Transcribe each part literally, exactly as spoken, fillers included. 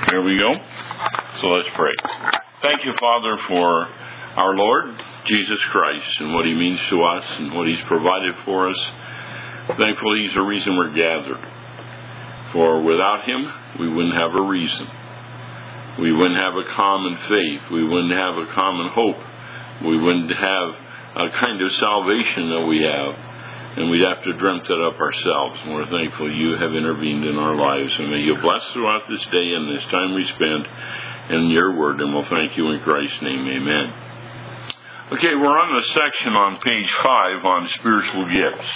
Here we go. So let's pray. Thank you, Father, for our Lord Jesus Christ and what He means to us and what He's provided for us. Thankfully, He's the reason we're gathered. For without Him, we wouldn't have a reason. We wouldn't have a common faith. We wouldn't have a common hope. We wouldn't have a kind of salvation that we have. And we'd have to dream that up ourselves. And we're thankful You have intervened in our lives. And may You bless throughout this day and this time we spend in Your Word. And we'll thank You in Christ's name. Amen. Okay, we're on the section on page five on spiritual gifts.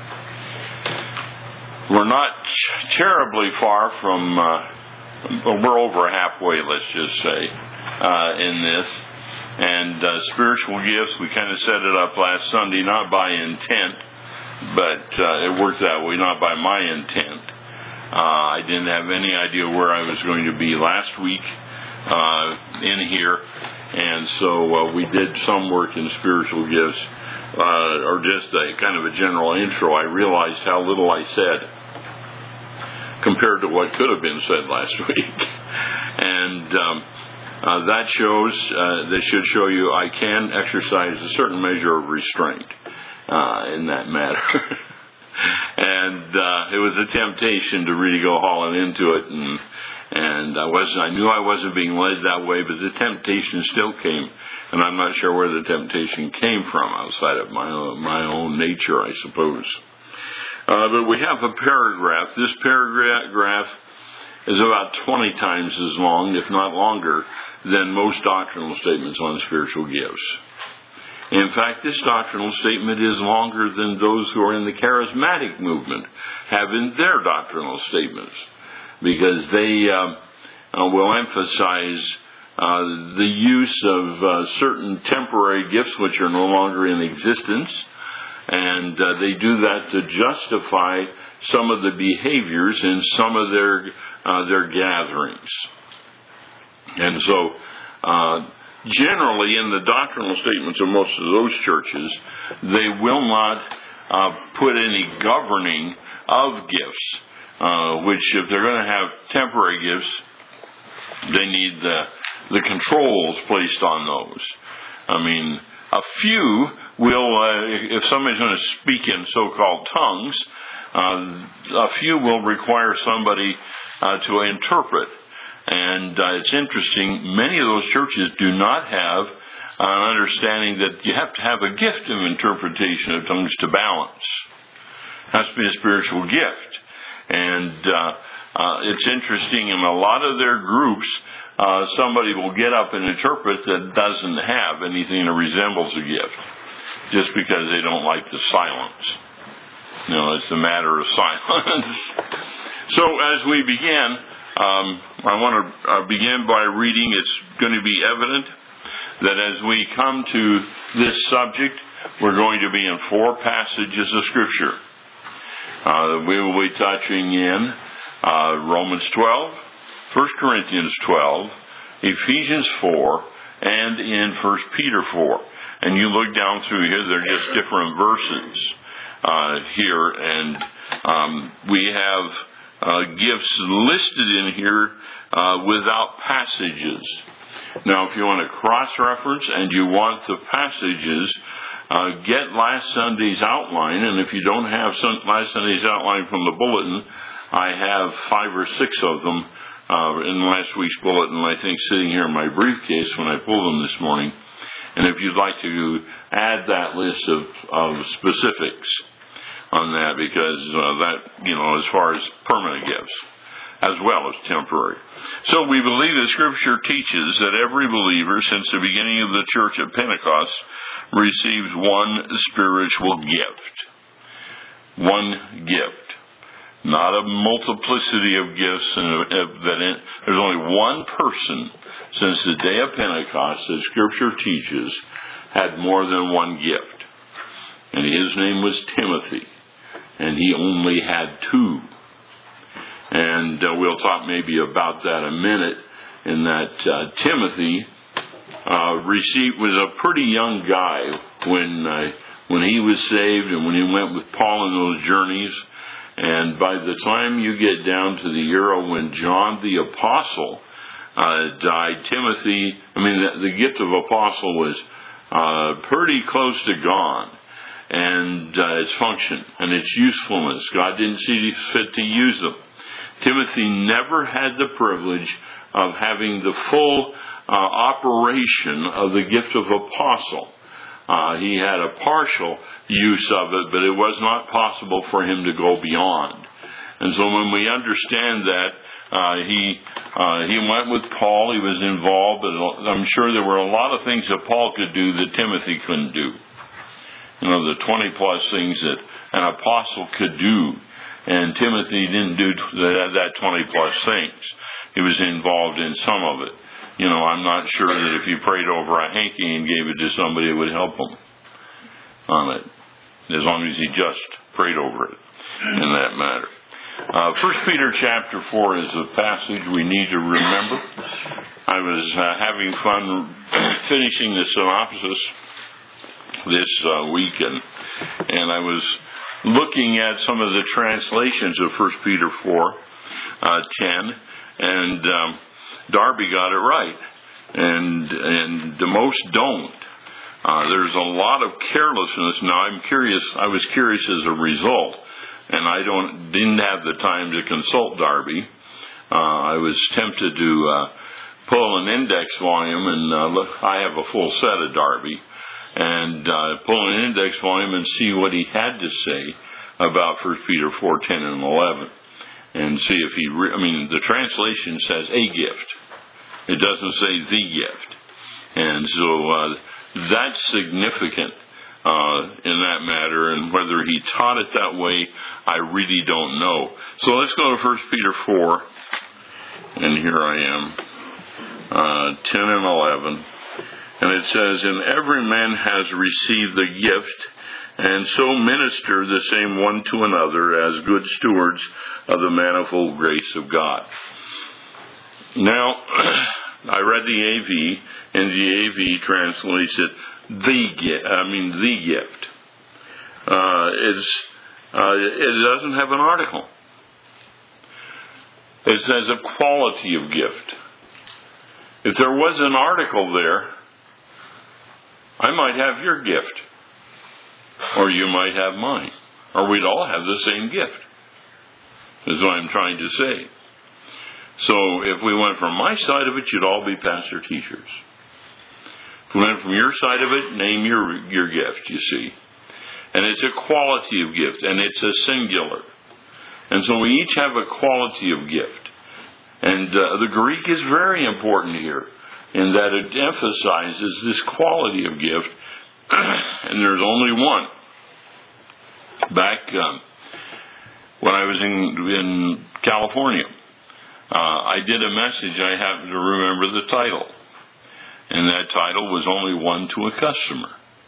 We're not terribly far from, uh, we're over halfway, let's just say, uh, in this. And uh, spiritual gifts, we kind of set it up last Sunday, not by intent, but uh, it worked that way, not by my intent. Uh, I didn't have any idea where I was going to be last week uh, in here, and so uh, we did some work in spiritual gifts, uh, or just a kind of a general intro. I realized how little I said compared to what could have been said last week, and um, uh, that shows, uh, that should show you I can exercise a certain measure of restraint Uh, in that matter. and uh, it was a temptation to really go hauling into it, and and I wasn't. I knew I wasn't being led that way, but the temptation still came, and I'm not sure where the temptation came from outside of my own, my own nature, I suppose. Uh, but we have a paragraph. This paragraph is about twenty times as long, if not longer, than most doctrinal statements on spiritual gifts. In fact, this doctrinal statement is longer than those who are in the charismatic movement have in their doctrinal statements, because they uh, uh, will emphasize uh, the use of uh, certain temporary gifts which are no longer in existence, and uh, they do that to justify some of the behaviors in some of their uh, their gatherings. And so, uh, generally, in the doctrinal statements of most of those churches, they will not uh, put any governing of gifts, uh, which if they're going to have temporary gifts, they need the, the controls placed on those. I mean, a few will, uh, if somebody's going to speak in so-called tongues, uh, a few will require somebody uh, to interpret. And uh, it's interesting, many of those churches do not have an understanding that you have to have a gift of interpretation of tongues to balance. It has to be a spiritual gift. And uh, uh, it's interesting, in a lot of their groups, uh, somebody will get up and interpret that doesn't have anything that resembles a gift, just because they don't like the silence. You know, it's a matter of silence. So as we begin, Um, I want to uh, begin by reading. It's going to be evident that as we come to this subject, we're going to be in four passages of Scripture. Uh, we will be touching in uh, Romans twelve, First Corinthians twelve, Ephesians four, and in First Peter four. And you look down through here, they're just different verses uh, here, and um, we have Uh, gifts listed in here uh, without passages. Now, if you want to cross-reference and you want the passages, uh, get last Sunday's outline. And if you don't have some, last Sunday's outline from the bulletin, I have five or six of them uh, in last week's bulletin, I think, sitting here in my briefcase when I pulled them this morning. And if you'd like to add that list of, of specifics on that, because uh, that, you know, as far as permanent gifts, as well as temporary. So we believe that Scripture teaches that every believer since the beginning of the church at Pentecost receives one spiritual gift. One gift. Not a multiplicity of gifts. And that in, there's only one person since the day of Pentecost that Scripture teaches had more than one gift. And his name was Timothy. And he only had two. And uh, we'll talk maybe about that a minute, in that uh, Timothy uh, received, was a pretty young guy when uh, when he was saved and when he went with Paul in those journeys. And by the time you get down to the era when John the Apostle uh, died, Timothy, I mean, the, the gift of apostle was uh, pretty close to gone. And uh, its function and its usefulness. God didn't see fit to use them. Timothy never had the privilege of having the full uh, operation of the gift of apostle. Uh, he had a partial use of it, but it was not possible for him to go beyond. And so when we understand that, uh, he uh, he went with Paul, he was involved, but I'm sure there were a lot of things that Paul could do that Timothy couldn't do. You know, the twenty plus things that an apostle could do. And Timothy didn't do that, that twenty plus things. He was involved in some of it. You know, I'm not sure that if you prayed over a hanky and gave it to somebody, it would help him on it. As long as he just prayed over it in that matter. Uh, First Peter chapter four is a passage we need to remember. I was uh, having fun finishing the synopsis this uh, weekend, and I was looking at some of the translations of First Peter four, uh, ten, and um, Darby got it right, and and the most don't. Uh, there's a lot of carelessness. Now I'm curious. I was curious as a result, and I don't didn't have the time to consult Darby. Uh, I was tempted to uh, pull an index volume, and uh, look, I have a full set of Darby. And uh, pull an index volume and see what he had to say about First Peter four, ten, and eleven, and see if he. Re- I mean, the translation says a gift; it doesn't say the gift, and so uh, that's significant uh, in that matter. And whether he taught it that way, I really don't know. So let's go to First Peter four, and here I am, uh, ten and eleven. And it says, and every man has received the gift, and so minister the same one to another as good stewards of the manifold grace of God. Now, I read the A V, and the A V translates it, the gift, I mean the gift. Uh, it's, uh, it doesn't have an article. It says a quality of gift. If there was an article there, I might have your gift, or you might have mine, or we'd all have the same gift, is what I'm trying to say. So if we went from my side of it, you'd all be pastor teachers. If we went from your side of it, name your your gift, you see. And it's a quality of gift, and it's a singular. And so we each have a quality of gift. And uh, the Greek is very important here, in that it emphasizes this quality of gift, and there's only one. Back um, when I was in, in California, uh, I did a message, I happen to remember the title, and that title was Only One to a Customer.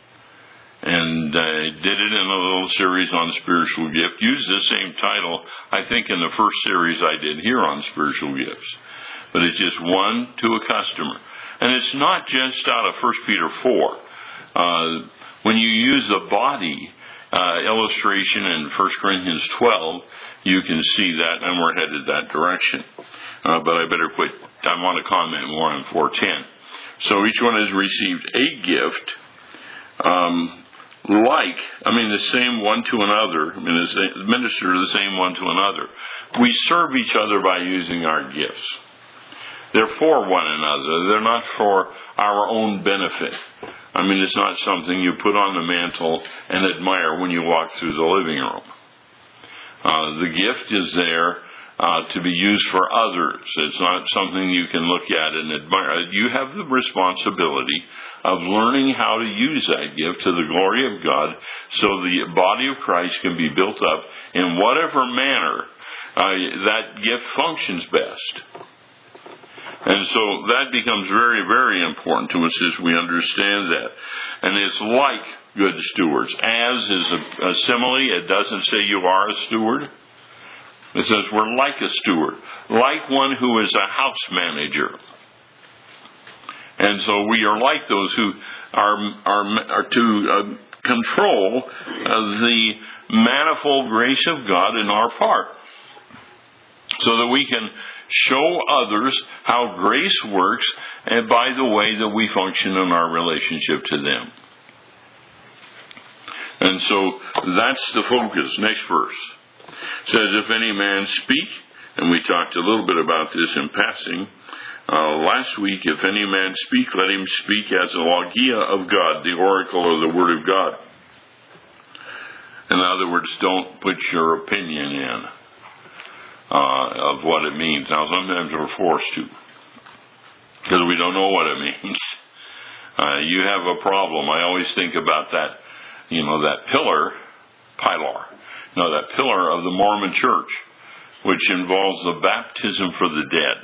And I did it in a little series on spiritual gift, used the same title, I think, in the first series I did here on spiritual gifts. But it's just one to a customer. And it's not just out of First Peter four. Uh, when you use the body uh, illustration in First Corinthians twelve, you can see that, and we're headed that direction. Uh, but I better quit. I want to comment more on four ten. So each one has received a gift, um, like, I mean, the same one to another. I mean, the minister the same one to another. We serve each other by using our gifts. They're for one another. They're not for our own benefit. I mean, it's not something you put on the mantle and admire when you walk through the living room. Uh, the gift is there uh, to be used for others. It's not something you can look at and admire. You have the responsibility of learning how to use that gift to the glory of God, so the body of Christ can be built up in whatever manner uh, that gift functions best. And so that becomes very, very important to us as we understand that. And it's like good stewards. As is a, a simile. It doesn't say you are a steward. It says we're like a steward. Like one who is a house manager. And so we are like those who are, are, are to uh, control of the manifold grace of God in our part, so that we can show others how grace works, and by the way that we function in our relationship to them. And so that's the focus. Next verse says, if any man speak, and we talked a little bit about this in passing uh, last week, if any man speak, let him speak as the logia of God, the oracle or the word of God. In other words, don't put your opinion in uh, of what it means. Now, sometimes we're forced to, because we don't know what it means. Uh, you have a problem. I always think about that, you know, that pillar, pilar, no, that pillar of the Mormon Church, which involves the baptism for the dead.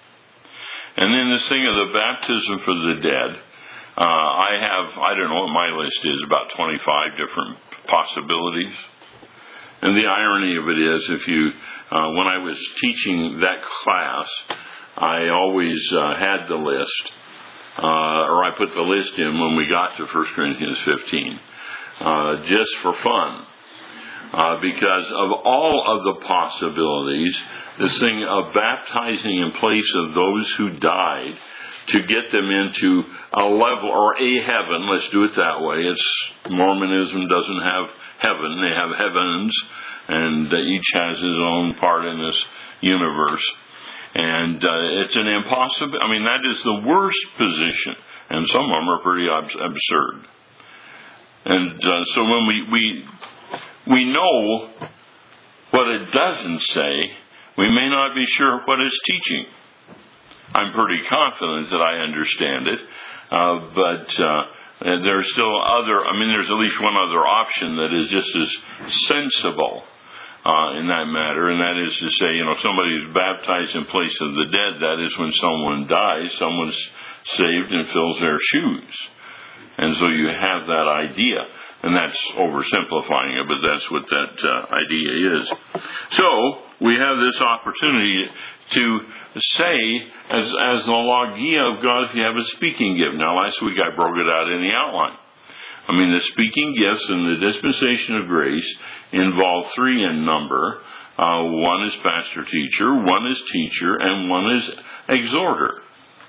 And then this thing of the baptism for the dead, uh, I have, I don't know what my list is, about twenty-five different possibilities. And the irony of it is, if you, uh, when I was teaching that class, I always uh, had the list, uh, or I put the list in when we got to First Corinthians fifteen, uh, just for fun. Uh, because of all of the possibilities, this thing of baptizing in place of those who died to get them into a level or a heaven, let's do it that way. It's Mormonism doesn't have heaven, they have heavens, and uh, each has his own part in this universe. And uh, it's an impossible, I mean, that is the worst position, and some of them are pretty ab- absurd. And uh, so when we, we we know what it doesn't say, we may not be sure what it's teaching. I'm pretty confident that I understand it, uh, but uh, there's still other, I mean, there's at least one other option that is just as sensible uh, in that matter, and that is to say, you know, somebody is baptized in place of the dead. That is when someone dies, someone's saved and fills their shoes. And so you have that idea. And that's oversimplifying it, but that's what that uh, idea is. So, we have this opportunity to say, as, as the logia of God, if you have a speaking gift. Now, last week I broke it out in the outline. I mean, the speaking gifts in the dispensation of grace involve three in number. Uh, one is pastor-teacher, one is teacher, and one is exhorter.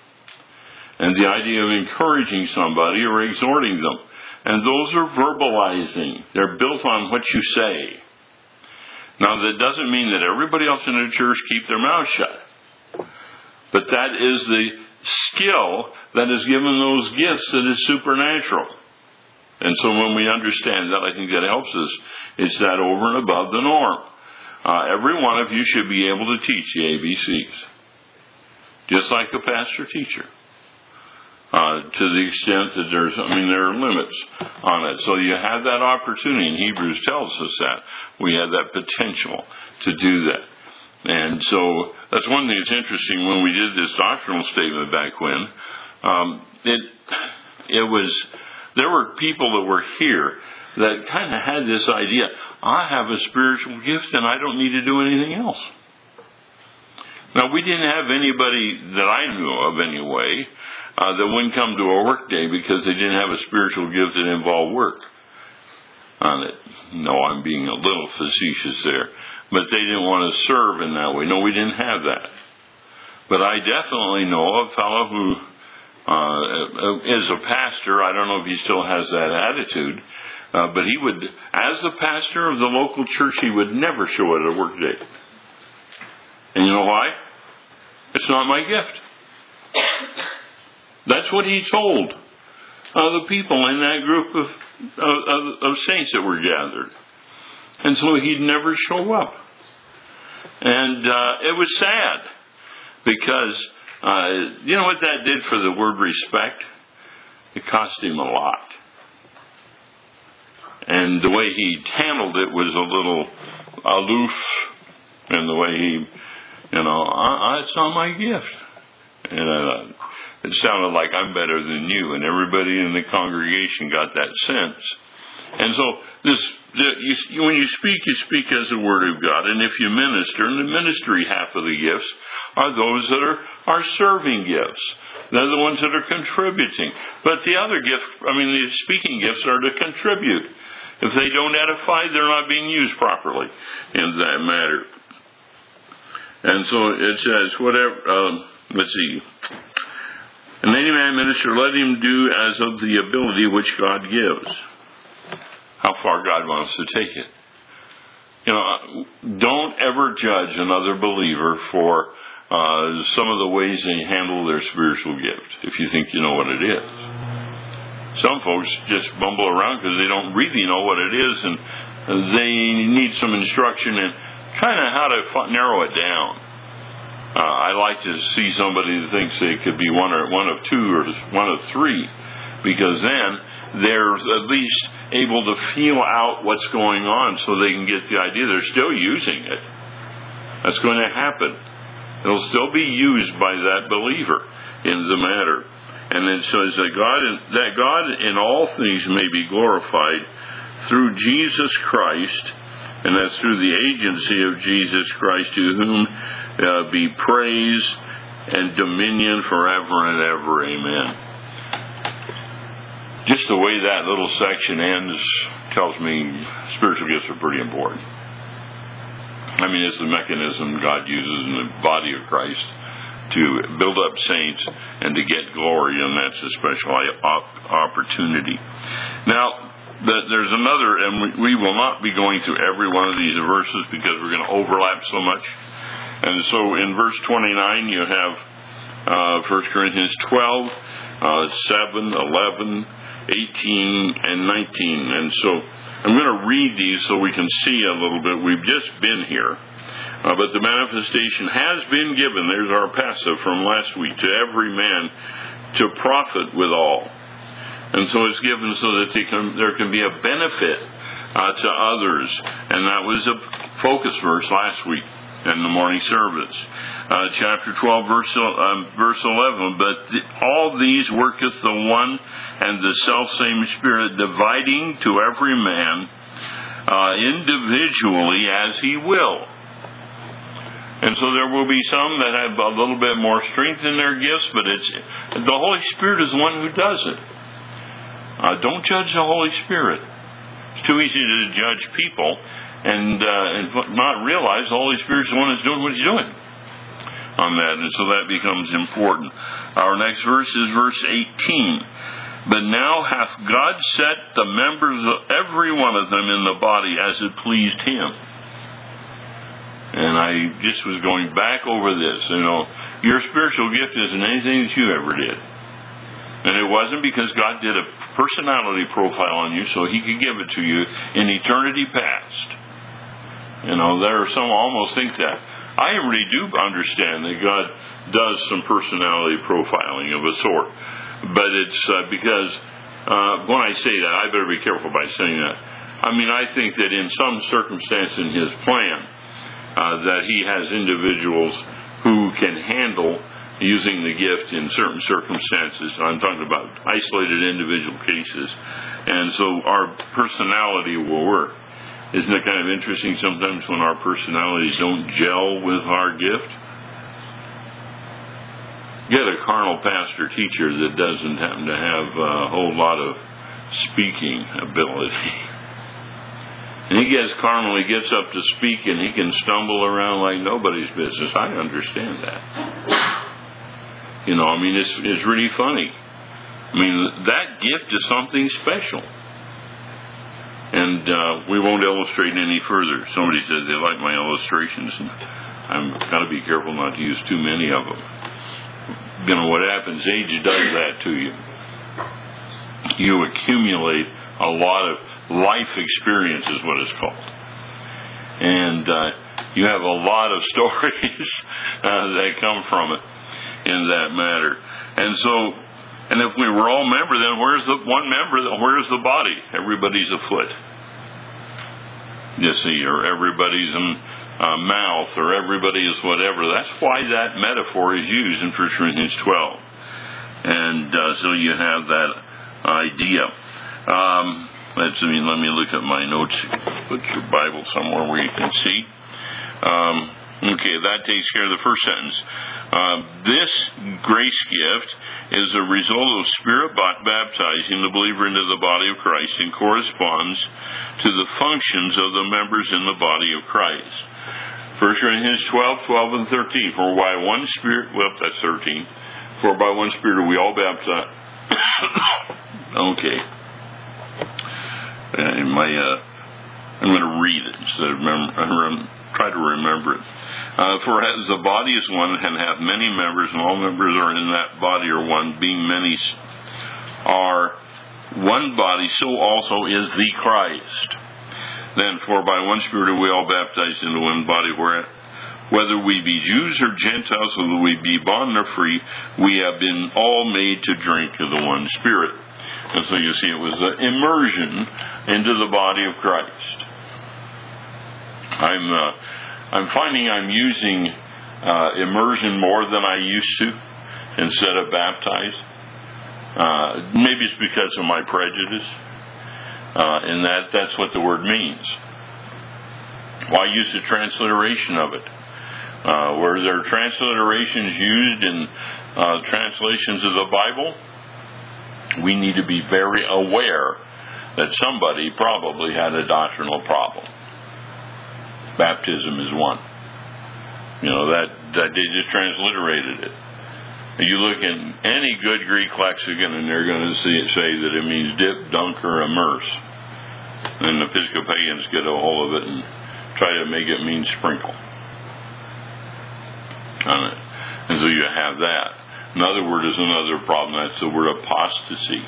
And the idea of encouraging somebody or exhorting them. And those are verbalizing. They're built on what you say. Now, that doesn't mean that everybody else in the church keep their mouth shut. But that is the skill that is given those gifts that is supernatural. And so when we understand that, I think that helps us. It's that over and above the norm. Uh, every one of you should be able to teach the A B Cs. Just like a pastor-teacher. Uh, to the extent that there's, I mean, there are limits on it. So you have that opportunity, and Hebrews tells us that. We have that potential to do that. And so that's one thing that's interesting when we did this doctrinal statement back when. Um, it, it was, there were people that were here that kind of had this idea, I have a spiritual gift and I don't need to do anything else. Now, we didn't have anybody that I knew of anyway, Uh, that wouldn't come to a work day because they didn't have a spiritual gift that involved work on it. No, I'm being a little facetious there. But they didn't want to serve in that way. No, we didn't have that. But I definitely know a fellow who uh, is a pastor. I don't know if he still has that attitude. Uh, but he would, as the pastor of the local church, he would never show at a work day. And you know why? It's not my gift. That's what he told uh, the people in that group of, of, of saints that were gathered. And so he'd never show up. And uh, it was sad because, uh, you know what that did for the word respect? It cost him a lot. And the way he handled it was a little aloof. And the way he, you know, I, I, it's not my gift. And uh, it sounded like I'm better than you, and everybody in the congregation got that sense. And so this, you, when you speak, you speak as the Word of God. And if you minister, and the ministry half of the gifts are those that are, are serving gifts. They're the ones that are contributing. But the other gift, I mean, the speaking gifts are to contribute. If they don't edify, they're not being used properly in that matter. And so it says, whatever, um, let's see. And any man minister, let him do as of the ability which God gives. How far God wants to take it. You know, don't ever judge another believer for uh, some of the ways they handle their spiritual gift, if you think you know what it is. Some folks just bumble around because they don't really know what it is, and they need some instruction in kind of how to narrow it down. Uh, I like to see somebody that thinks they could be one or one of two or one of three, because then they're at least able to feel out what's going on so they can get the idea. They're still using it. That's going to happen. It'll still be used by that believer in the matter. And it says that God, that God in all things may be glorified through Jesus Christ, and that's through the agency of Jesus Christ, to whom uh, be praise and dominion forever and ever. Amen. Just the way that little section ends tells me spiritual gifts are pretty important. I mean, it's the mechanism God uses in the body of Christ to build up saints and to get glory, and that's a special opportunity. Now, there's another, and we will not be going through every one of these verses because we're going to overlap so much. And so in verse twenty-nine, you have uh, First Corinthians twelve, uh, seven, eleven, eighteen, and nineteen. And so I'm going to read these so we can see a little bit. We've just been here. Uh, but the manifestation has been given, there's our passive from last week, to every man to profit withal. And so it's given so that they can, there can be a benefit uh, to others. And that was a focus verse last week in the morning service. Uh, chapter twelve, verse, uh, verse eleven. But the, all these worketh the one and the selfsame Spirit, dividing to every man uh, individually as he will. And so there will be some that have a little bit more strength in their gifts, but it's the Holy Spirit is the one who does it. Uh, don't judge the Holy Spirit. It's too easy to judge people and, uh, and not realize the Holy Spirit's the one who's doing what He's doing on that. And so that becomes important. Our next verse is verse eighteen. But now hath God set the members of every one of them in the body as it pleased Him. And I just was going back over this. You know, your spiritual gift isn't anything that you ever did. And it wasn't because God did a personality profile on you so He could give it to you in eternity past. You know, there are some who almost think that. I really do understand that God does some personality profiling of a sort. But it's uh, because uh, when I say that, I better be careful by saying that. I mean, I think that in some circumstance in His plan, Uh, that He has individuals who can handle using the gift in certain circumstances. I'm talking about isolated individual cases. And so our personality will work. Isn't it kind of interesting sometimes when our personalities don't gel with our gift? Get a carnal pastor teacher that doesn't happen to have a whole lot of speaking ability. And he gets carnal, he gets up to speak, and he can stumble around like nobody's business. I understand that. You know, I mean, it's it's really funny. I mean, that gift is something special. And uh, we won't illustrate any further. Somebody said they like my illustrations, and I've got to be careful not to use too many of them. You know, what happens, age does that to you. You accumulate a lot of life experience is what it's called. And uh, you have a lot of stories uh, that come from it in that matter. And so, and if we were all member, then where's the one member, where's the body? Everybody's a foot. You see, or everybody's a uh, mouth, or everybody is whatever. That's why that metaphor is used in First Corinthians twelve. And uh, so you have that idea. Um, let's let me, let me look at my notes. Put your Bible somewhere where you can see. Um, okay, that takes care of the first sentence. Uh, this grace gift is a result of Spirit baptizing the believer into the body of Christ and corresponds to the functions of the members in the body of Christ. First Corinthians twelve, twelve, and thirteen. For by one Spirit, well, that's thirteen. For by one Spirit are we all baptized. Okay. And my, uh, I'm going to read it instead of remember, try to remember it. Uh, for as the body is one and hath many members, and all members are in that body are one, being many are one body, so also is the Christ. Then, for by one Spirit are we all baptized into one body, where whether we be Jews or Gentiles, whether we be bond or free, we have been all made to drink of the one Spirit. And so you see, it was the immersion into the body of Christ. I'm uh, I'm finding I'm using uh, immersion more than I used to instead of baptized. Uh, maybe it's because of my prejudice, uh, and that that's what the word means. Why use the transliteration of it? Uh, were there transliterations used in uh, translations of the Bible? We need to be very aware that somebody probably had a doctrinal problem. Baptism is one. You know, that, that they just transliterated it. You look in any good Greek lexicon and they're going to see it say that it means dip, dunk, or immerse. And the Episcopalians get a hold of it and try to make it mean sprinkle. And so you have that. Another word is another problem. That's the word apostasy.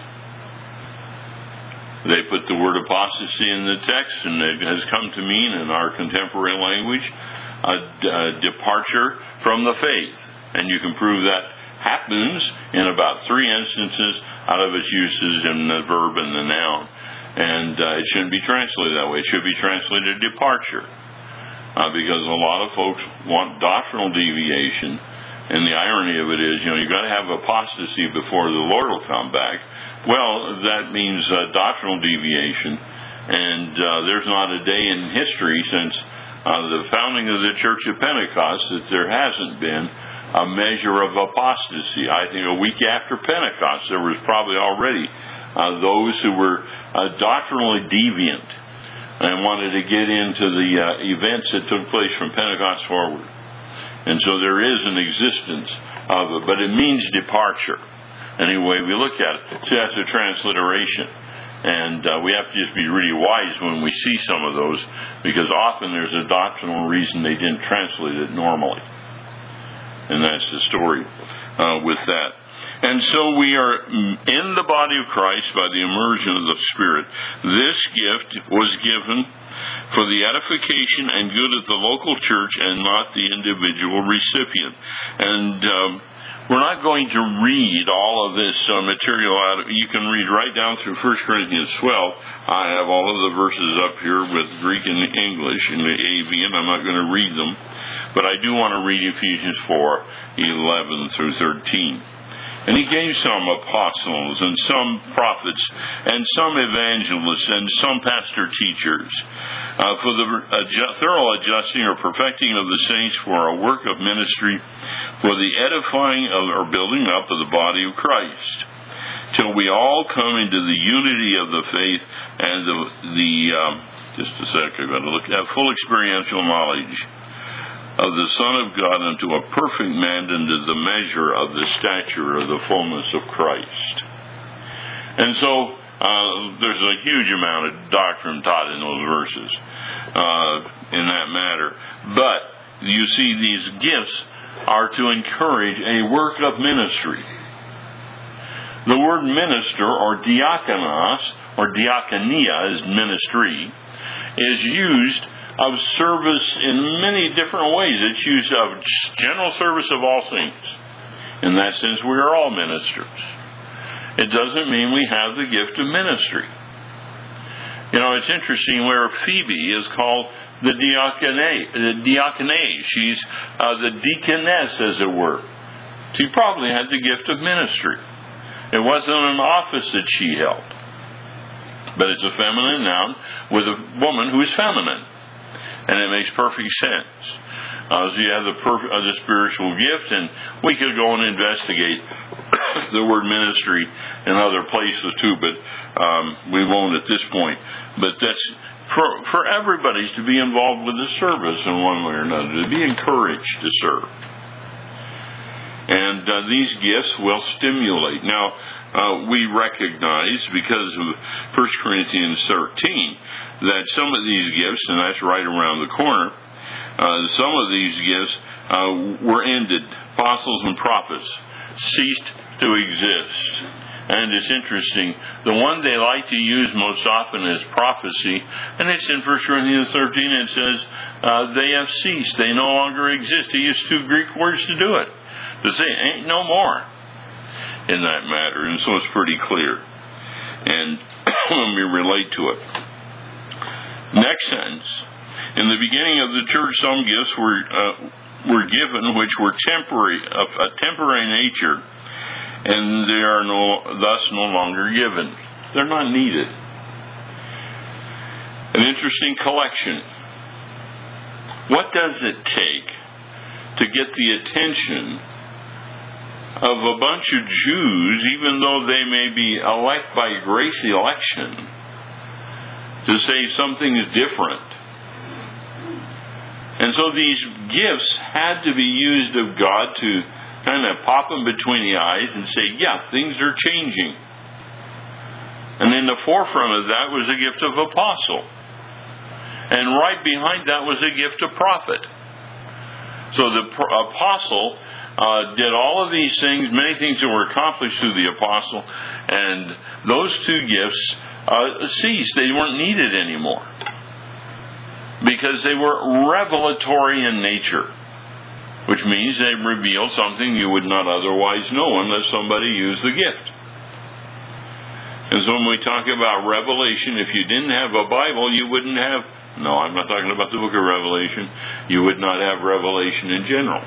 They put the word apostasy in the text, and it has come to mean in our contemporary language a, a departure from the faith. And you can prove that happens in about three instances out of its uses in the verb and the noun. And uh, it shouldn't be translated that way. It should be translated departure. Uh, because a lot of folks want doctrinal deviation, and the irony of it is, you know, you've got to have apostasy before the Lord will come back. Well, that means uh, doctrinal deviation, and uh, there's not a day in history since uh, the founding of the Church of Pentecost that there hasn't been a measure of apostasy. I think a week after Pentecost, there was probably already uh, those who were uh, doctrinally deviant and wanted to get into the uh, events that took place from Pentecost forward. And so there is an existence of it, but it means departure. Any way we look at it. So that's a transliteration. And uh, we have to just be really wise when we see some of those, because often there's a doctrinal reason they didn't translate it normally. And that's the story uh, with that. And so we are in the body of Christ by the immersion of the Spirit. This gift was given for the edification and good of the local church and not the individual recipient. And um, we're not going to read all of this uh, material out. You can read right down through First Corinthians twelve. I have all of the verses up here with Greek and English in the A V, and I'm not going to read them. But I do want to read Ephesians four, eleven through thirteen. And he gave some apostles, and some prophets, and some evangelists, and some pastor teachers, uh, for the adju- thorough adjusting or perfecting of the saints, for a work of ministry, for the edifying of or building up of the body of Christ, till we all come into the unity of the faith and the, the um, just a sec, I've got to look at full experiential knowledge of the Son of God, unto a perfect man, into the measure of the stature of the fullness of Christ. And so uh, there's a huge amount of doctrine taught in those verses uh, in that matter. But you see, these gifts are to encourage a work of ministry. The word minister, or diakonos, or diakonia is ministry, is used of service in many different ways. It's used of general service of all saints. In that sense, we are all ministers. It doesn't mean we have the gift of ministry. You know, it's interesting where Phoebe is called the diaconate. The diaconate. She's uh, the deaconess, as it were. She probably had the gift of ministry. It wasn't an office that she held. But it's a feminine noun with a woman who is feminine. And it makes perfect sense. Uh, so you have the, perf- uh, the spiritual gift, and we could go and investigate the word ministry in other places too, but um, we won't at this point. But that's for, for everybody to be involved with the service in one way or another, to be encouraged to serve. And uh, these gifts will stimulate. Now, uh, we recognize, because of First Corinthians thirteen, that some of these gifts, and that's right around the corner, Uh, some of these gifts uh, were ended. Apostles and prophets ceased to exist. And it's interesting. The one they like to use most often is prophecy. And it's in First Corinthians thirteen. It says, uh, they have ceased. They no longer exist. He used two Greek words to do it. To say, ain't no more in that matter. And so it's pretty clear. And let me relate to it. Next sentence. In the beginning of the church, some gifts were uh, were given which were temporary, of a temporary nature, and they are no, thus no longer given. They're not needed. An interesting collection. What does it take to get the attention of a bunch of Jews, even though they may be elect by grace election, to say something is different? And so these gifts had to be used of God to kind of pop them between the eyes and say, yeah, things are changing. And in the forefront of that was a gift of apostle. And right behind that was a gift of prophet. So the apostle uh, did all of these things, many things that were accomplished through the apostle, and those two gifts uh, ceased. They weren't needed anymore, because they were revelatory in nature, which means they revealed something you would not otherwise know unless somebody used the gift. And so when we talk about revelation, if you didn't have a Bible, you wouldn't have, no, I'm not talking about the book of Revelation, you would not have revelation in general.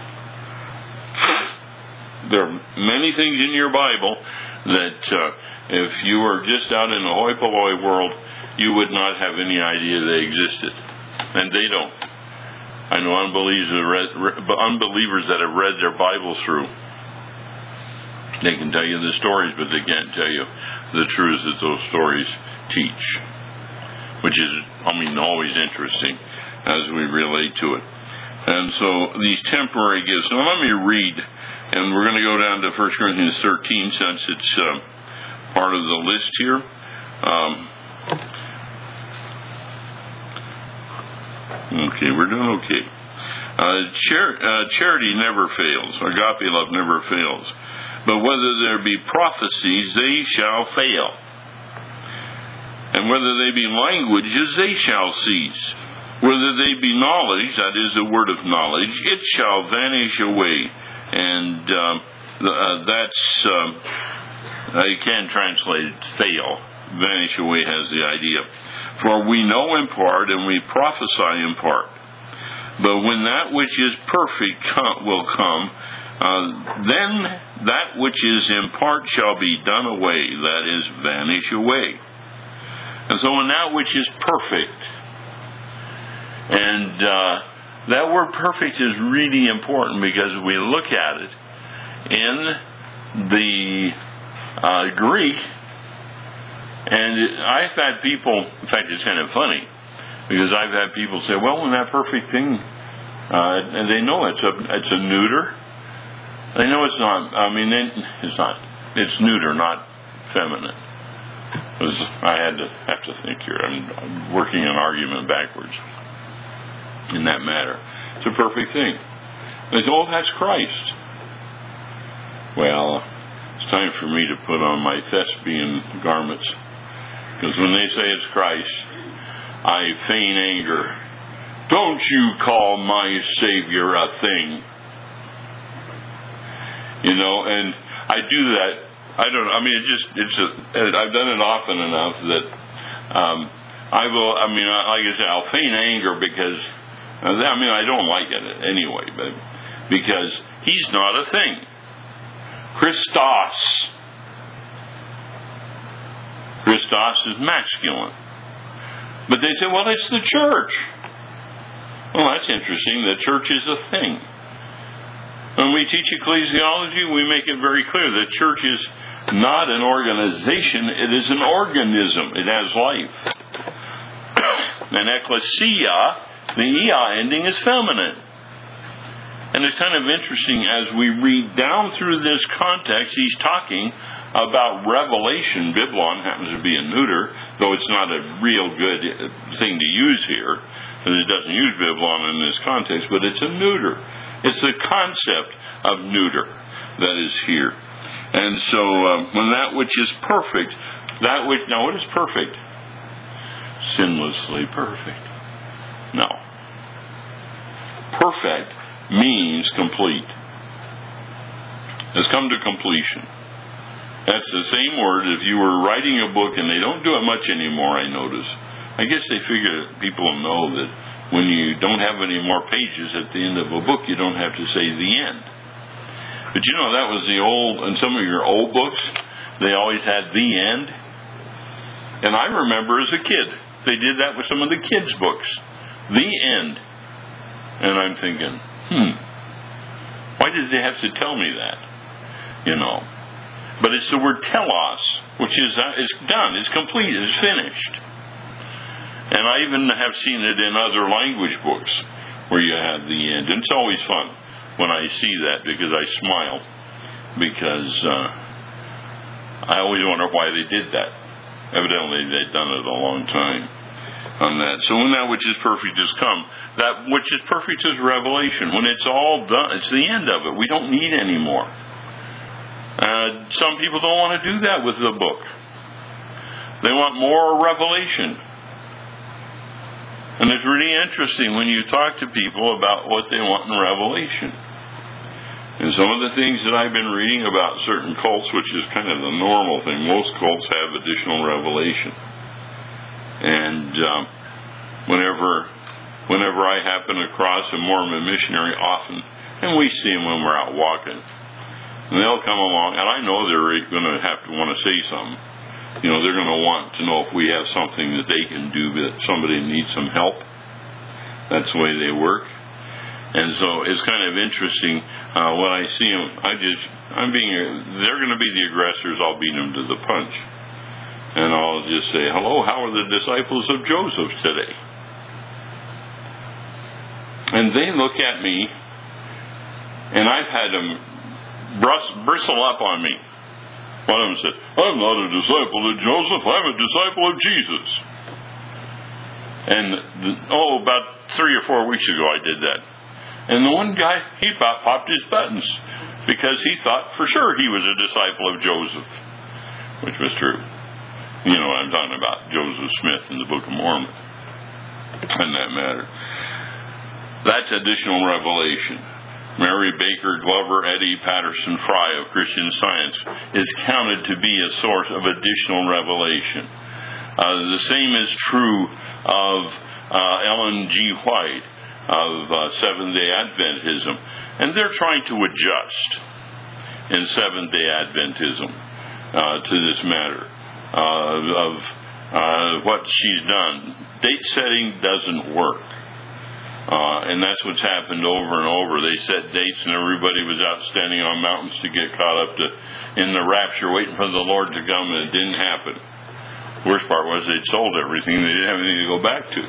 There are many things in your Bible that uh, if you were just out in the hoi polloi world, you would not have any idea they existed. And they don't. I know unbelievers that, read, unbelievers that have read their Bibles through. They can tell you the stories, but they can't tell you the truths that those stories teach. Which is, I mean, always interesting as we relate to it. And so these temporary gifts. Now let me read, and we're going to go down to First Corinthians thirteen since it's uh, part of the list here. Um, Okay, we're doing okay. Uh, char- uh, charity never fails. Agape love never fails. But whether there be prophecies, they shall fail. And whether they be languages, they shall cease. Whether they be knowledge, that is the word of knowledge, it shall vanish away. And um, uh, that's, um, uh, you can translate it, fail. Vanish away has the idea. For we know in part, and we prophesy in part. But when that which is perfect come, will come, uh, then that which is in part shall be done away, that is, vanish away. And so when that which is perfect, and uh, that word perfect is really important, because we look at it in the uh, Greek, and I've had people, in fact, it's kind of funny, because I've had people say, well, when that perfect thing, uh, and they know it's a it's a neuter. They know it's not, I mean, they, it's not, it's neuter, not feminine. It was, I had to have to think here. I'm, I'm working an argument backwards in that matter. It's a perfect thing. They say, oh, that's Christ. Well, it's time for me to put on my thespian garments. Because when they say it's Christ, I feign anger. Don't you call my Savior a thing. You know, and I do that. I don't know. I mean, it just, it's a, I've done it often enough that um, I will, I mean, like I say, I'll feign anger because, I mean, I don't like it anyway, but because he's not a thing. Christos. Christos is masculine. But they say, well, it's the church. Well, that's interesting. The church is a thing. When we teach ecclesiology, we make it very clear that church is not an organization. It is an organism. It has life. And ecclesia, the ia ending, is feminine. And it's kind of interesting as we read down through this context, he's talking about revelation. Biblon happens to be a neuter, though it's not a real good thing to use here, because it doesn't use biblon in this context, but it's a neuter. It's the concept of neuter that is here. And so uh, when that which is perfect, that which, now what is perfect? Sinlessly perfect. No. Perfect means complete. Has come to completion. That's the same word if you were writing a book, and they don't do it much anymore, I notice. I guess they figure people know that when you don't have any more pages at the end of a book, you don't have to say the end. But you know, that was the old, in some of your old books, they always had the end. And I remember as a kid, they did that with some of the kids' books. The end. And I'm thinking, hmm, why did they have to tell me that? You know. But it's the word telos, which is uh, is done, is complete, is finished. And I even have seen it in other language books where you have the end. And it's always fun when I see that, because I smile. Because uh, I always wonder why they did that. Evidently they've done it a long time on that. So when that which is perfect has come, that which is perfect is revelation. When it's all done, it's the end of it. We don't need any more. Uh, some people don't want to do that with the book. They want more revelation. And it's really interesting when you talk to people about what they want in revelation. And some of the things that I've been reading about certain cults, which is kind of the normal thing, most cults have additional revelation. And um, whenever whenever I happen across a Mormon missionary, often, and we see them when we're out walking, and they'll come along, and I know they're going to have to want to say something. You know, they're going to want to know if we have something that they can do, that somebody needs some help. That's the way they work. And so it's kind of interesting uh, when I see them. I just, I'm being, they're going to be the aggressors. I'll beat them to the punch. And I'll just say, hello, how are the disciples of Joseph today? And they look at me, and I've had them bristle up on me. One of them said, I'm not a disciple of Joseph, I'm a disciple of Jesus. And, the, oh, about three or four weeks ago I did that. And the one guy, he pop, popped his buttons because he thought for sure he was a disciple of Joseph, which was true. You know what I'm talking about, Joseph Smith in the Book of Mormon. In that matter. That's additional revelation. Mary Baker Glover, Eddie Patterson Fry of Christian Science is counted to be a source of additional revelation. Uh, the same is true of uh, Ellen G. White of uh, Seventh-day Adventism. And they're trying to adjust in Seventh-day Adventism uh, to this matter uh, of uh, what she's done. Date setting doesn't work. Uh, and that's what's happened over and over. They set dates and everybody was out standing on mountains to get caught up to in the rapture, waiting for the Lord to come, and it didn't happen. Worst part was they'd sold everything. They didn't have anything to go back to.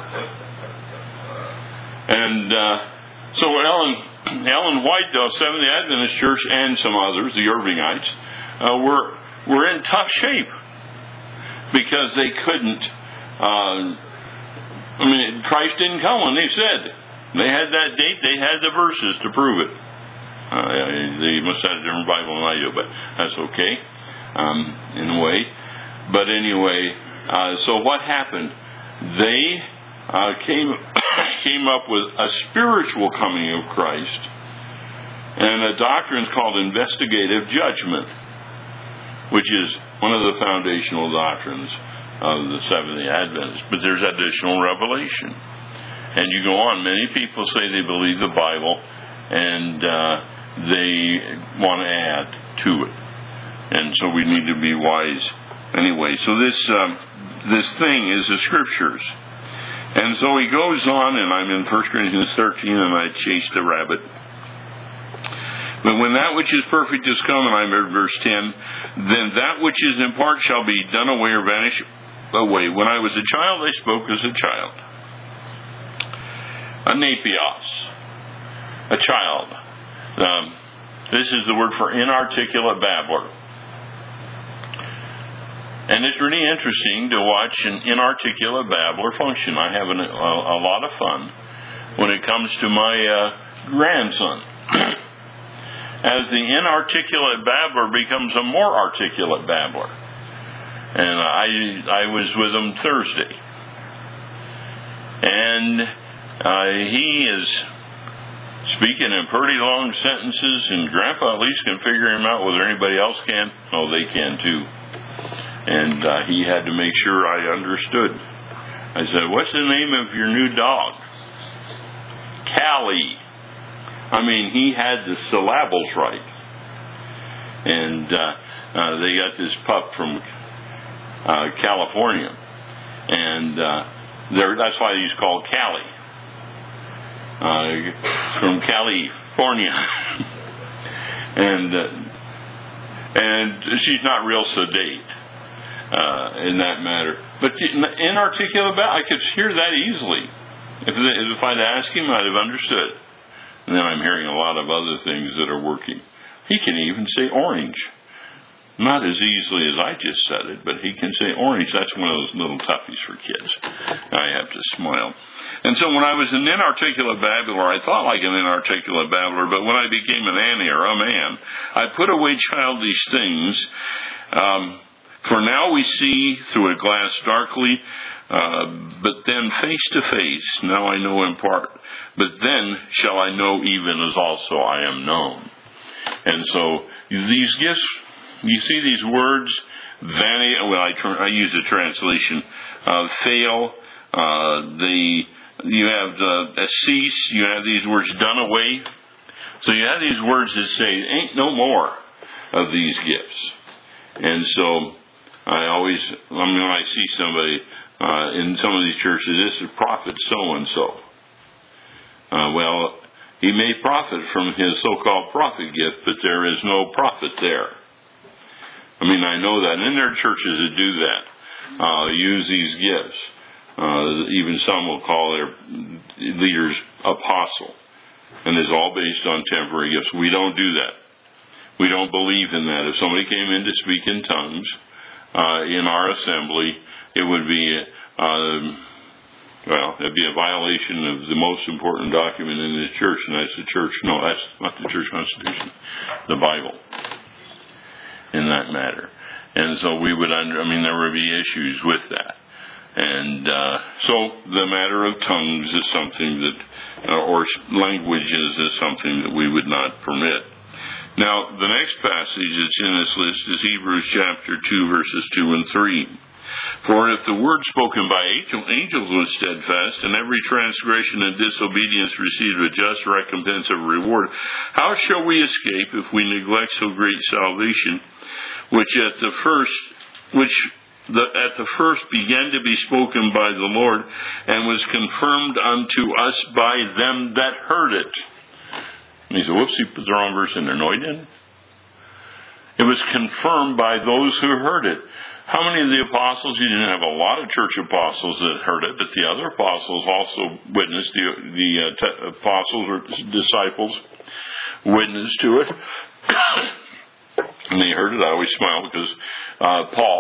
And uh, so Ellen, Ellen White, though, Seventh-day Adventist Church, and some others, the Irvingites, uh, were, were in tough shape because they couldn't... Uh, I mean, Christ didn't come when they said. They had that date, they had the verses to prove it. Uh, they must have had a different Bible than I do, but that's okay, um, in a way. But anyway, uh, so what happened? They uh, came came up with a spiritual coming of Christ, and a doctrine called investigative judgment, which is one of the foundational doctrines of the Seventh-day Adventists. But there's additional revelation. And you go on, many people say they believe the Bible, and uh, they want to add to it. And so we need to be wise anyway, so this um, this thing is the Scriptures. And so he goes on, and I'm in First Corinthians thirteen, and I chased a rabbit. But when that which is perfect is come, and I'm at verse ten, then that which is in part shall be done away or vanish away. When I was a child, I spoke as a child. A nepios, a child. Um, this is the word for inarticulate babbler. And it's really interesting to watch an inarticulate babbler function. I have an, a, a lot of fun when it comes to my uh, grandson. As the inarticulate babbler becomes a more articulate babbler. And I I was with him Thursday. And uh, he is speaking in pretty long sentences, and Grandpa at least can figure him out, whether anybody else can. Oh, they can too. And uh, he had to make sure I understood. I said, "What's the name of your new dog?" Callie. I mean, he had the syllables right. And uh, uh, they got this pup from uh, California. And uh, that's why he's called Callie. Uh, from California. and uh, and she's not real sedate uh, in that matter. But inarticulate, I could hear that easily. If, if I'd asked him, I'd have understood. And then I'm hearing a lot of other things that are working. He can even say orange. Not as easily as I just said it, but he can say orange. That's one of those little toughies for kids. I have to smile. And so when I was an inarticulate babbler, I thought like an inarticulate babbler, but when I became an Annie or a man, I put away childish things. Um, for now we see through a glass darkly, Uh, but then face to face, now I know in part, but then shall I know even as also I am known. And so these gifts, you see these words, vanish, well I, tr- I use the translation, uh, fail, uh, the, you have the, cease, you have these words done away. So you have these words that say, ain't no more of these gifts. And so I always, I mean, when I see somebody, Uh, in some of these churches, this is prophet so-and-so. Uh, well, he may profit from his so-called prophet gift, but there is no prophet there. I mean, I know that. And there are churches that do that, uh, use these gifts. Uh, even some will call their leaders apostle. And it's all based on temporary gifts. We don't do that. We don't believe in that. If somebody came in to speak in tongues uh, in our assembly, it would be, uh, well, it'd be a violation of the most important document in this church, and that's the church. No, that's not the church constitution, the Bible, in that matter. And so we would, under, I mean, there would be issues with that. And uh, so the matter of tongues is something that, uh, or languages is something that we would not permit. Now, the next passage that's in this list is Hebrews chapter two, verses two and three. For if the word spoken by angels was steadfast, and every transgression and disobedience received a just recompense of reward, how shall we escape if we neglect so great salvation, which at the first, which the, at the first began to be spoken by the Lord, and was confirmed unto us by them that heard it? And he said, whoops, he put the wrong verse in there. No, he didn't. It was confirmed by those who heard it. How many of the apostles? You didn't have a lot of church apostles that heard it, but the other apostles also witnessed, the, the uh, t- apostles or disciples witnessed to it. And they heard it. I always smile because uh, Paul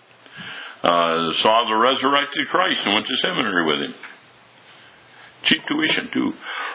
uh, saw the resurrected Christ and went to seminary with him. Cheap tuition, too.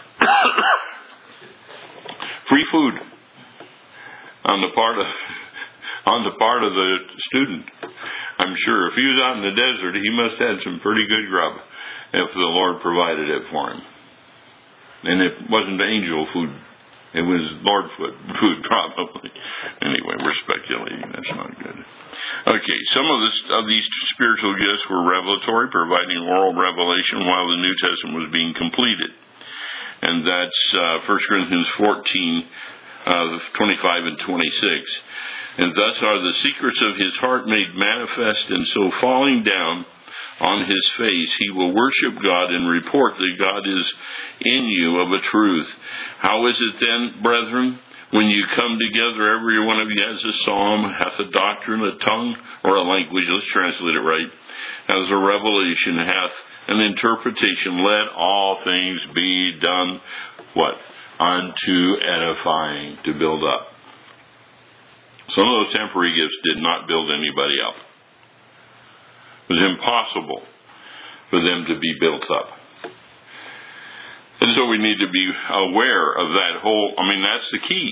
Free food on the part of on the part of the student. I'm sure if he was out in the desert, he must have had some pretty good grub if the Lord provided it for him. And it wasn't angel food. It was Lord food, food probably. Anyway, we're speculating. That's not good. Okay, some of, this, of these spiritual gifts were revelatory, providing oral revelation while the New Testament was being completed. And that's uh, First Corinthians fourteen, uh, twenty-five and twenty-six. And thus are the secrets of his heart made manifest, and so falling down on his face, he will worship God and report that God is in you of a truth. How is it then, brethren, when you come together, every one of you has a psalm, hath a doctrine, a tongue, or a language, let's translate it right, has a revelation, hath an interpretation, let all things be done, what? Unto edifying, to build up. Some of those temporary gifts did not build anybody up. It was impossible for them to be built up. And so we need to be aware of that whole, I mean, that's the key.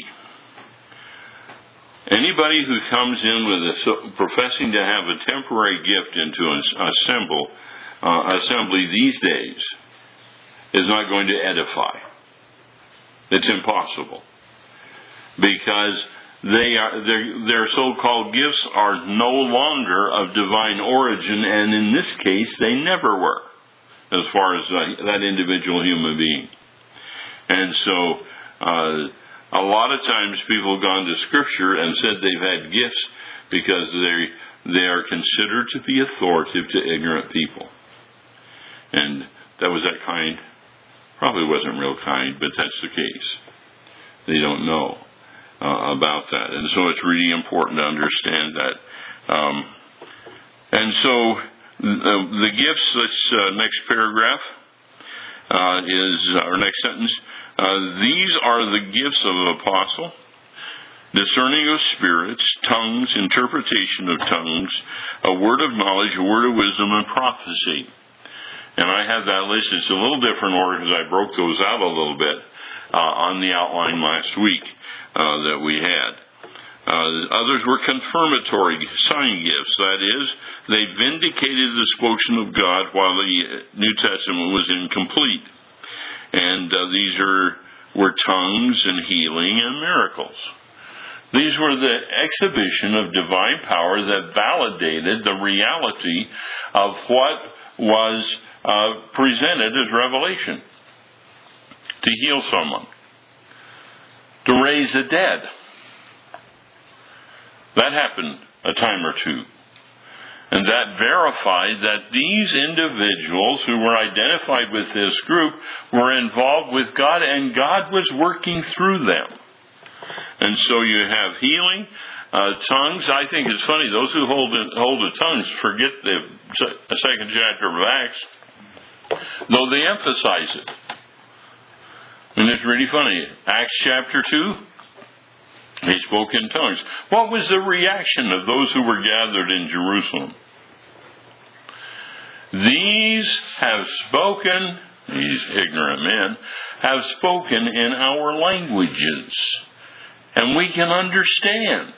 Anybody who comes in with a, professing to have a temporary gift into an assemble, uh, assembly these days is not going to edify. It's impossible. Because They are, their, their so-called gifts are no longer of divine origin, and in this case, they never were, as far as uh, that individual human being. And so, uh, a lot of times people have gone to Scripture and said they've had gifts because they they are considered to be authoritative to ignorant people. And that was that kind. Probably wasn't real kind, but that's the case. They don't know Uh, about that. And so it's really important to understand that. Um, and so the, the gifts, this uh, next paragraph uh, is, or next sentence, uh, these are the gifts of an apostle, discerning of spirits, tongues, interpretation of tongues, a word of knowledge, a word of wisdom, and prophecy. And I have that list. It's a little different order because I broke those out a little bit uh, on the outline last week. Uh, that we had. Uh, others were confirmatory sign gifts. That is, they vindicated the expulsion of God while the New Testament was incomplete. And uh, these are were tongues and healing and miracles. These were the exhibition of divine power that validated the reality of what was uh, presented as revelation. To heal someone. To raise the dead. That happened a time or two. And that verified that these individuals who were identified with this group were involved with God, and God was working through them. And so you have healing, uh, tongues. I think it's funny, those who hold the, hold the tongues forget the second chapter of Acts, though they emphasize it. And it's really funny. Acts chapter two, he spoke in tongues. What was the reaction of those who were gathered in Jerusalem? These have spoken, these ignorant men, have spoken in our languages, and we can understand.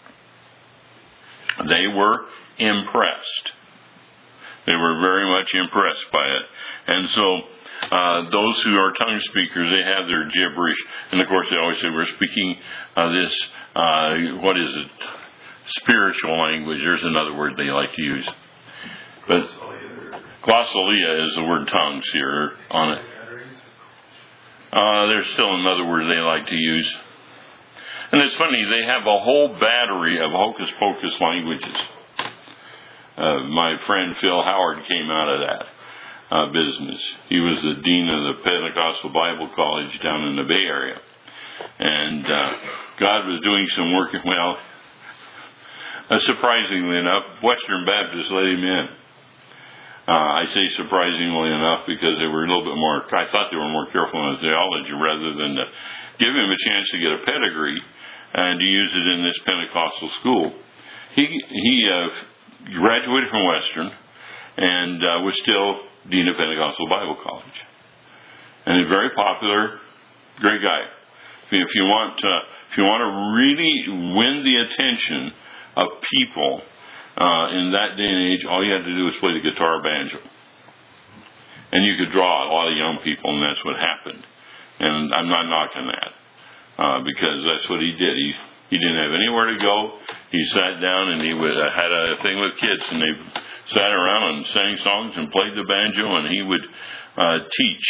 They were impressed. They were very much impressed by it. And so, Uh, those who are tongue speakers, they have their gibberish. And of course, they always say, we're speaking uh, this, uh, what is it? Spiritual language. There's another word they like to use. But glossolalia is the word tongues here on it. Uh, there's still another word they like to use. And it's funny, they have a whole battery of hocus pocus languages. Uh, my friend Phil Howard came out of that. Uh, business. He was the dean of the Pentecostal Bible College down in the Bay Area. And uh, God was doing some work. Well, uh, surprisingly enough, Western Baptists let him in. Uh, I say surprisingly enough because they were a little bit more, I thought they were more careful in theology rather than to give him a chance to get a pedigree and to use it in this Pentecostal school. He, he uh, graduated from Western and uh, was still dean of Pentecostal Bible College. And a very popular, great guy. If you want to, if you want to really win the attention of people uh, in that day and age, all you had to do was play the guitar or banjo. And you could draw a lot of young people, and that's what happened. And I'm not knocking that, uh, because that's what he did. He he didn't have anywhere to go. He sat down and he would, uh, had a thing with kids, and they sat around and sang songs and played the banjo, and he would uh, teach.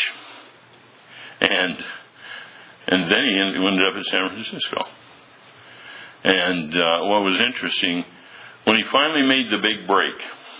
And and then he ended up in San Francisco. And uh, what was interesting, when he finally made the big break,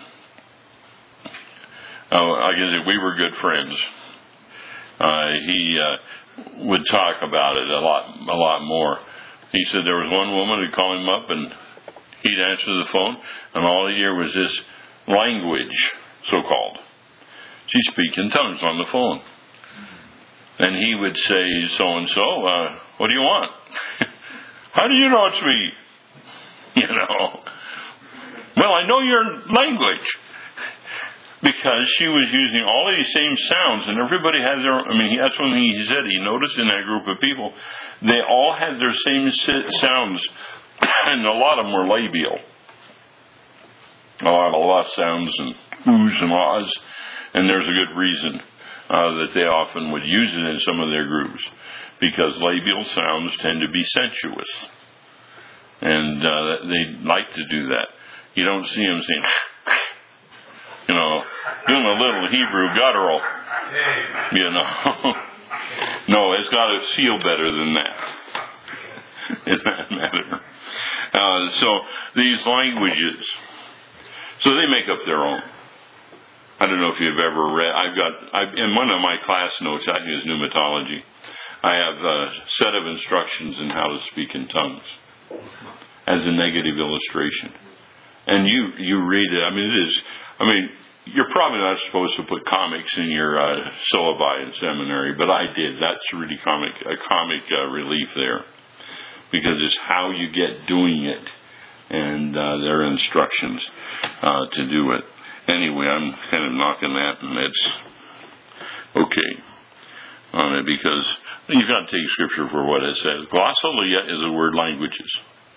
uh, like I said, we were good friends. Uh, he uh, would talk about it a lot, a lot more. He said there was one woman who'd call him up and he'd answer the phone, and all he'd hear was this language, so-called. She'd speak in tongues on the phone. And he would say, so-and-so, uh, what do you want? How do you know it's me? You know. Well, I know your language. Because she was using all of these same sounds, and everybody had their, I mean, that's one thing he said, he noticed in that group of people, they all had their same sounds, and a lot of them were labial. A lot of lot sounds and oohs and ahs, and there's a good reason uh, that they often would use it in some of their groups, because labial sounds tend to be sensuous, and uh, they like to do that. You don't see them saying, you know, doing a little Hebrew guttural, you know. No, it's got to feel better than that, in that matter. Uh, so these languages, so they make up their own. I don't know if you've ever read. I've got I've, in one of my class notes, I think it's pneumatology. I have a set of instructions in how to speak in tongues as a negative illustration. And you you read it. I mean, it is. I mean, you're probably not supposed to put comics in your uh, syllabi in seminary, but I did. That's really comic a comic uh, relief there, because it's how you get doing it, and uh, their instructions uh, to do it. Anyway, I'm kind of knocking that, and it's okay on it, because you've got to take Scripture for what it says. Glossolalia is the word languages,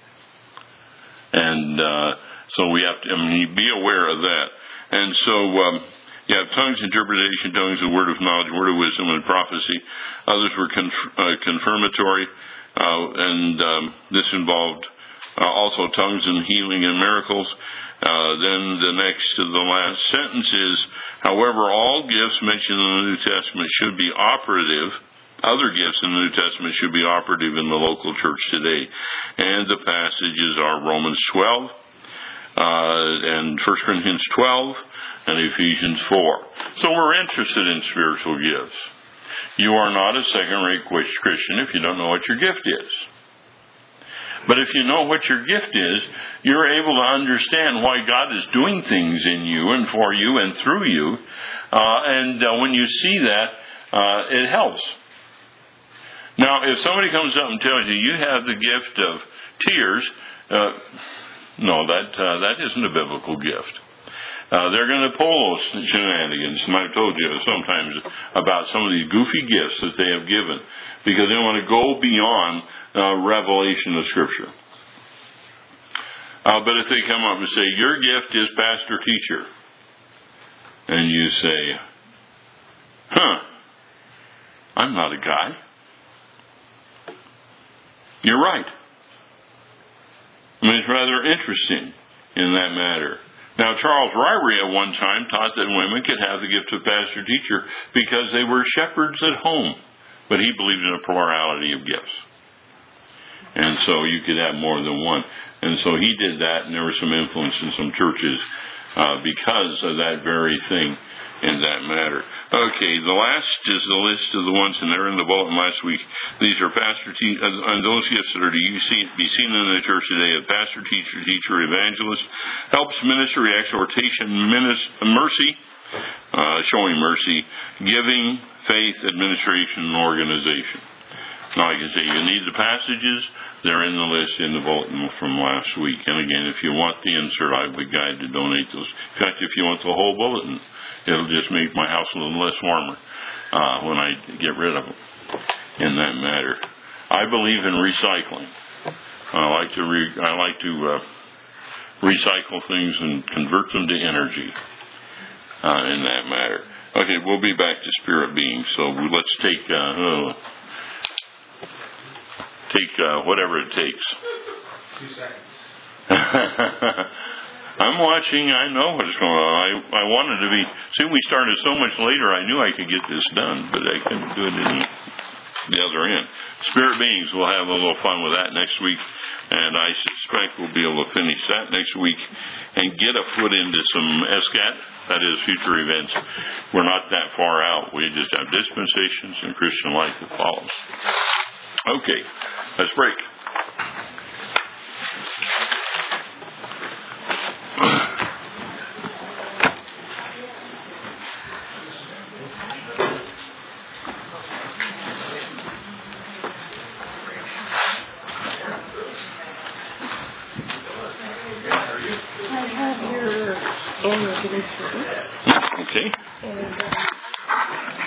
and uh, so we have to I mean, be aware of that. And so um, you have tongues, interpretation, tongues, the word of knowledge, word of wisdom, and prophecy. Others were conf- uh, confirmatory, uh, and um, this involved uh, also tongues and healing and miracles. Uh, then the next to the last sentence is, however, all gifts mentioned in the New Testament should be operative. Other gifts in the New Testament should be operative in the local church today. And the passages are Romans twelve, Uh, and First Corinthians twelve, and Ephesians four. So we're interested in spiritual gifts. You are not a second-rate Christian if you don't know what your gift is. But if you know what your gift is, you're able to understand why God is doing things in you and for you and through you. Uh, and uh, when you see that, uh, it helps. Now, if somebody comes up and tells you you have the gift of tears, uh, No, that uh, that isn't a biblical gift. Uh, they're going to pull those shenanigans, and I've told you sometimes about some of these goofy gifts that they have given, because they want to go beyond uh, revelation of Scripture. Uh, but if they come up and say, your gift is pastor teacher, and you say, huh, I'm not a guy. You're right. I mean, it's rather interesting in that matter. Now, Charles Ryrie at one time taught that women could have the gift of pastor-teacher because they were shepherds at home. But he believed in a plurality of gifts. And so you could have more than one. And so he did that, and there was some influence in some churches uh, because of that very thing in that matter. Okay, the last is the list of the ones, and they're in the bulletin last week. These are pastor, te- uh, and those gifts that are to you see, be seen in the church today: a pastor, teacher, teacher, evangelist, helps ministry, exhortation, minis- mercy, uh, showing mercy, giving, faith, administration, and organization. Now, I can say you need the passages. They're in the list in the bulletin from last week. And again, if you want the insert, I would be glad to donate those. In fact, if you want the whole bulletin, it'll just make my house a little less warmer uh, when I get rid of them in that matter. I believe in recycling. I like to re- I like to uh, recycle things and convert them to energy uh, in that matter. Okay, we'll be back to spirit beings. So let's take uh, uh, take uh, whatever it takes. Two seconds. I'm watching. I know what's going on. I, I wanted to be... See, we started so much later, I knew I could get this done, but I couldn't do it in... the other end. Spirit beings, we'll have a little fun with that next week, and I suspect we'll be able to finish that next week and get a foot into some S C A T, that is, future events. We're not that far out. We just have dispensations and Christian life that follows. Okay, let's break. I have your annual giving statement. Okay. And, uh,